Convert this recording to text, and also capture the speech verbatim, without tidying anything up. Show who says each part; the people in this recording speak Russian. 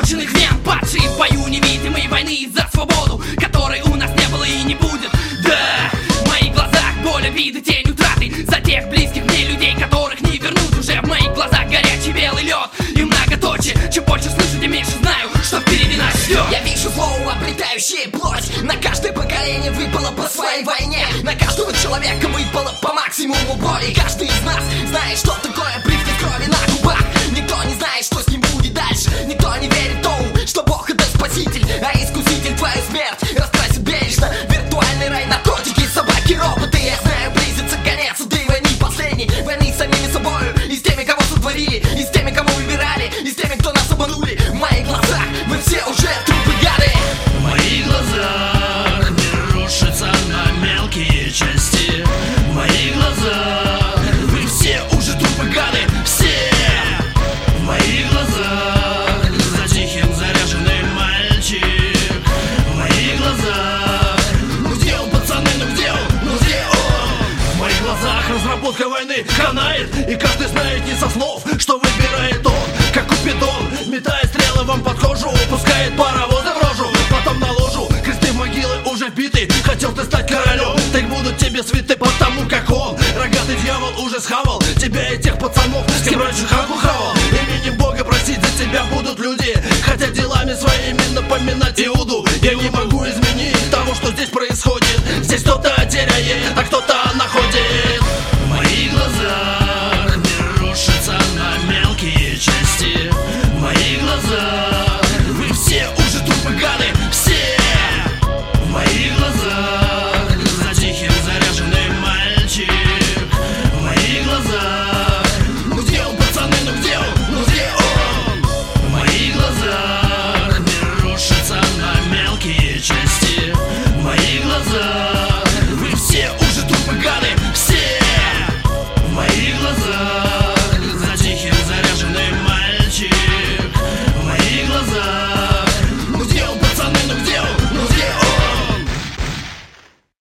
Speaker 1: скрученных вен, падшие в бою невидимой войны за свободу, которой у нас не было и не будет. Да, в моих глазах боль, обиды, тень утраты за тех близких мне людей, которых не вернуть уже. В моих глазах горячий белый лед и многоточие. Чем больше слышу, тем меньше знаю, что впереди нас ждет.
Speaker 2: Я вижу зло, обретающее плоть. На каждое поколение выпало по своей войне. На каждого человека выпало по максимуму боли. Каждый из нас знает, что такое привкус крови на губах. Никто не знает, что с ним будет дальше. Никто не верит тому, что Бог это спаситель, а искуситель твою смерть раскрасит бережно. Виртуальный рай, наркотики, собаки, роботы. Я знаю, близится конец этой войны последней. Войны с самими собою и с теми, кого сотворили, и с теми, кого выбирали, и с теми, кто нас обманули. В моих глазах мы все уже трупы, гады.
Speaker 3: В моих глазах мир рушится на мелкие части. В моих глазах вы все уже трупы, гады, все. В моих глазах за тихим заряженный мальчик. В моих глазах, ну где он, пацаны, ну где он, ну где он? В моих глазах разработка войны канает, и каждый знает не со слов, что выбирает он, как Купидон, метая стрелы вам под кожу, пускает паровозы в рожу, потом на ложу, кресты в могилы уже вбиты. Хотел ты стать королем, так будут тебе свиты, потому как он, рогатый дьявол, уже схавал тебя и тех пацанов, с кем раньше хапу хавал. Именем Бога просить за тебя будут люди, хотя делами своими напоминать Иуду. Я не могу изменить того, что здесь происходит.